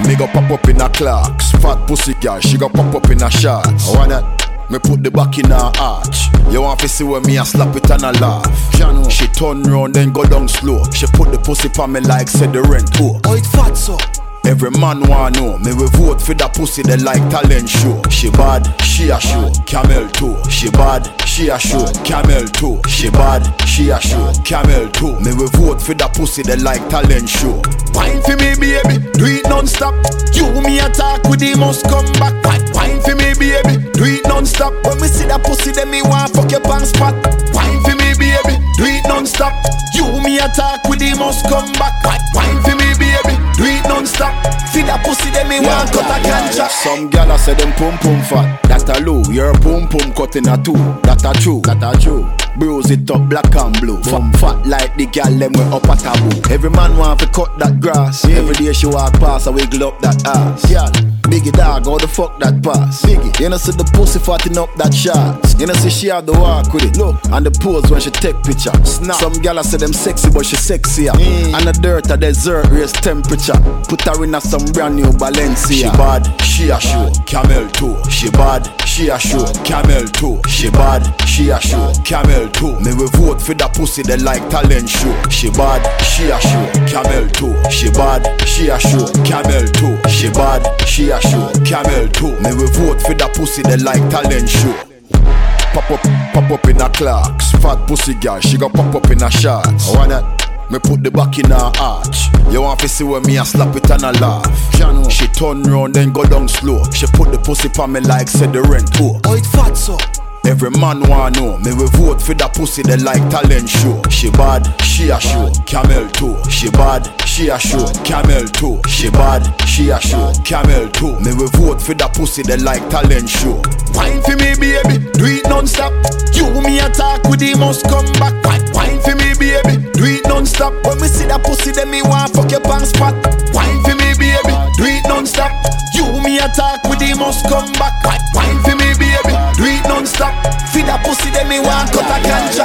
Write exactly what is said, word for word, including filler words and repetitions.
Me go pop up in a Clarks. Fat pussy girl, she go pop up in a shorts. I wanna me put the back in her arch. You want to see where me a slap it and a laugh. Jano. She turn round then go down slow. She put the pussy on me like said the rent oh. Oh it fat so. Every man wanna know, me we vote for that pussy they like talent show. She bad, she a show, camel toe. She bad, she a show, camel toe. She bad, she a show, camel toe. Me we vote for that pussy they like talent show. Wine for me baby, do it non-stop. You me attack with the must come back. Wine for me baby, do it non-stop. When me see that pussy then me want fuck your pants spot. Wine for me baby, do it non-stop. You me attack with the must come back. Wine for me baby, do it non-stop. Feed that pussy then me yeah, want cut yeah, a yeah, ganja. yeah. Some gyal say them pum pum fat. That a low, your pum pum cut in a two. That a true, that a true. Bruise it up black and blue. Fat, fat like the gyal them we up a taboo. Every man want to cut that grass. Yeah. Every day she walk past I wiggle up that ass. Yeah. Biggie dog, how the fuck that pass? Biggie, you know see the pussy fatting up that shots. You know see she have the walk with it. Look, and the pose when she take picture. Snap. Some gyal say them sexy but she sexier. Mm. And the dirt a desert raise temperature. Put her in a some brand new Balenciaga. She bad, she a show, camel toe. She bad, she a show, camel toe. She bad, she a show, camel toe. Me we vote for that pussy they like talent show. She bad, she a show, camel toe. She bad, she a show, camel toe. She bad, she a show, camel toe. Me we vote for that pussy they like talent show. Pop up, pop up in a Clarks. Fat pussy girl, she go pop up in a shorts. I wanna me put the back in her arch. You want to see where me a slap it and a laugh. Jano. She turn round then go down slow. She put the pussy on me like said the rent oh. Oh it fat so. Every man wanna know, me we vote for that pussy they like talent show. She bad, she a show, camel toe. She bad, she a show, camel toe. She bad, she a show, camel toe. Me we vote for that pussy they like talent show. Wine for me baby, do it non-stop. You me attack with the must come back. Wine for me baby, do it non-stop. When me see that pussy then me want fuck your pants spot. Wine for me baby, do it non-stop. You me attack with the must come back. Wine for me baby, do it non-stop. Feed that pussy then me want cut a ganja.